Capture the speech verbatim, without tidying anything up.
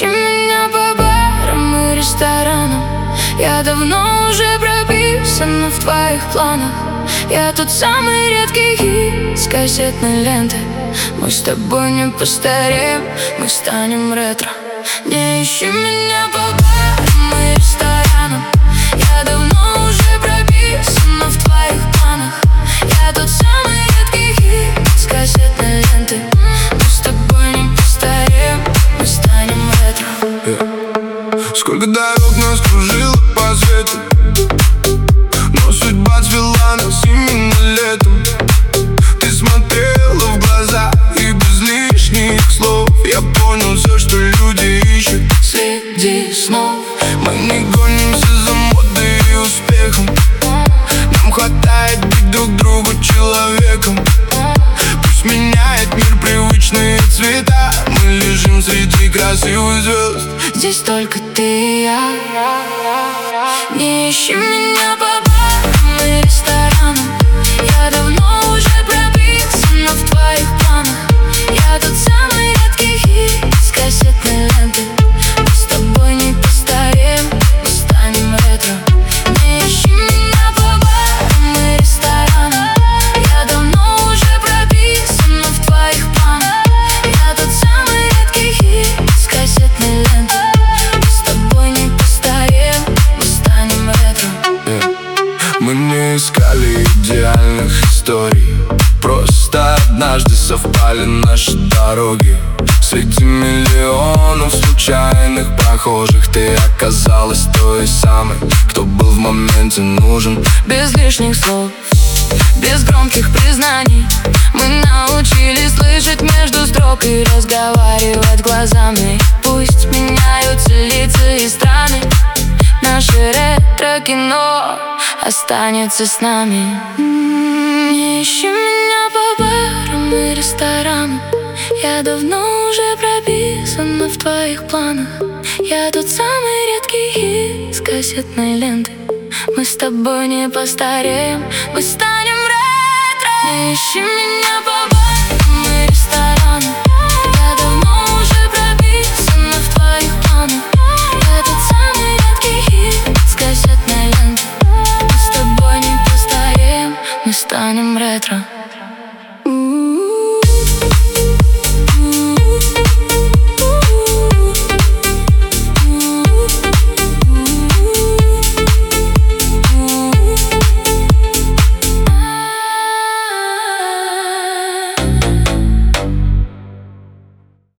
ищи меня по барам и ресторанам. Я давно уже прописана в твоих планах. Я тот самый редкий хит с кассетной ленты. Мы с тобой не постареем, мы станем ретро. Не ищи меня по барам и ресторанам. Я давно уже прописана в твоих планах. Я тот самый редкий хит с кассетной ленты. Мы с тобой не постареем, мы станем ретро. yeah. Сколько дорог нас кружило по свету, но судьба свела нас именно летом. Ты смотрела в глаза, и без лишних слов я понял все, что люди ищут среди снов. Мы не гонимся за модой и успехом. Нам хватает быть друг другу человеком. Пусть меняет мир привычные цвета. Мы лежим среди красивых звезд. Здесь только ты и я. Не ищи меня по барам и ресторанам. Я давно уже прописана в твоих планах. Я тот самый редкий хит с кассетной ленты. Мы с тобой не постареем, мы станем ретро. Не ищи меня по барам и ресторанам. Я давно уже прописана в твоих планах. Я тот самый редкий хит с кассетной ленты. Мы с тобой не постареем, мы станем ретро. yeah. Мы не искали идеальных историй, просто однажды совпали наши дороги. Среди миллионов случайных прохожих ты оказалась той самой, кто был в моменте нужен. Без лишних слов, без громких признаний, мы научились слышать между строк и разговаривать глазами. Пусть меняются лица и страны, наше ретро-кино останется с нами. Не ищи меня по барам и ресторанам. Я давно уже прописана в твоих планах. Я тот самый редкий хит с кассетной ленты. Мы с тобой не постареем, мы станем ретро. Не ищи меня по